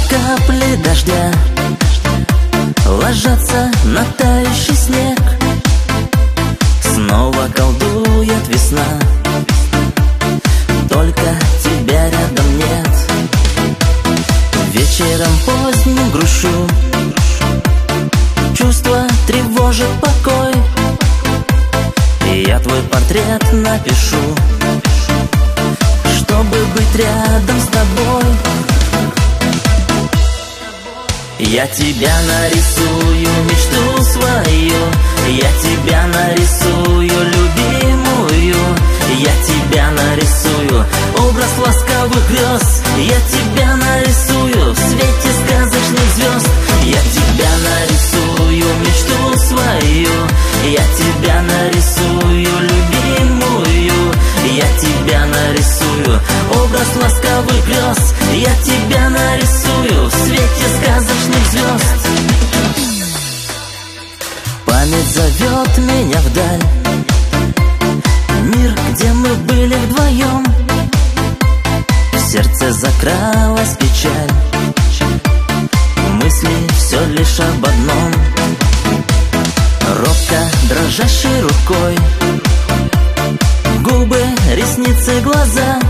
капли дождя ложатся на тающий снег. Снова колдует весна, только тебя рядом нет. Вечером поздним грущу, чувство тревожит покой. И я твой портрет напишу, чтобы быть рядом с тобой. Я тебя нарисую, мечту свою, я тебя нарисую, любимую. Я тебя нарисую, образ ласковых грез. Я тебя нарисую в свете сказочных звезд. Я тебя нарисую, мечту свою, я тебя нарисую, любимую. Я тебя нарисую, образ ласковых грез. Я тебя нарисую в свете сказочных звезд. Память зовет меня вдаль, мир, где мы были вдвоем. В сердце закралась печаль, мысли все лишь об одном. Робко дрожащей рукой, губы, ресницы, глаза,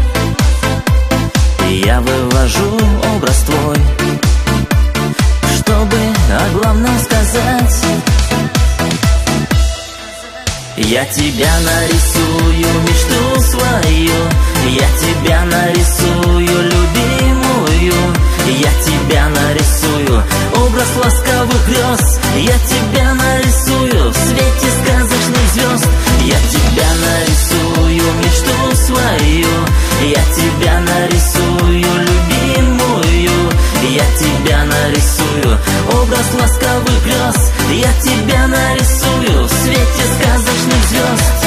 я вывожу образ твой, чтобы о главном сказать. Я тебя нарисую, мечту свою, я тебя нарисую, любимую. Я тебя нарисую, образ ласковых грез. Я тебя нарисую в свете сказочных звезд. Я тебя нарисую, мечту свою, я тебя нарисую, любимую. Я тебя нарисую, образ ласковых грез. Я тебя нарисую в свете сказочных звезд.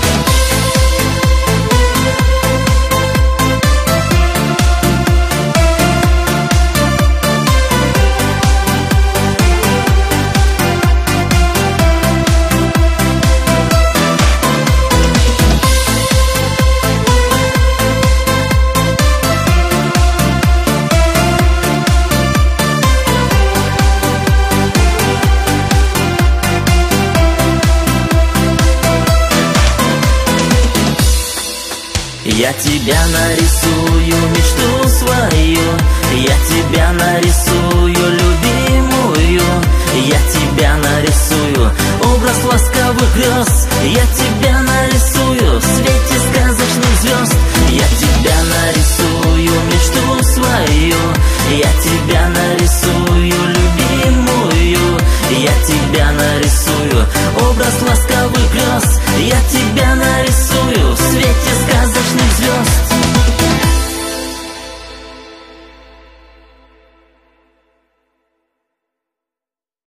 Я тебя нарисую, мечту свою, я тебя нарисую, любимую. Я тебя нарисую, образ ласковых грез.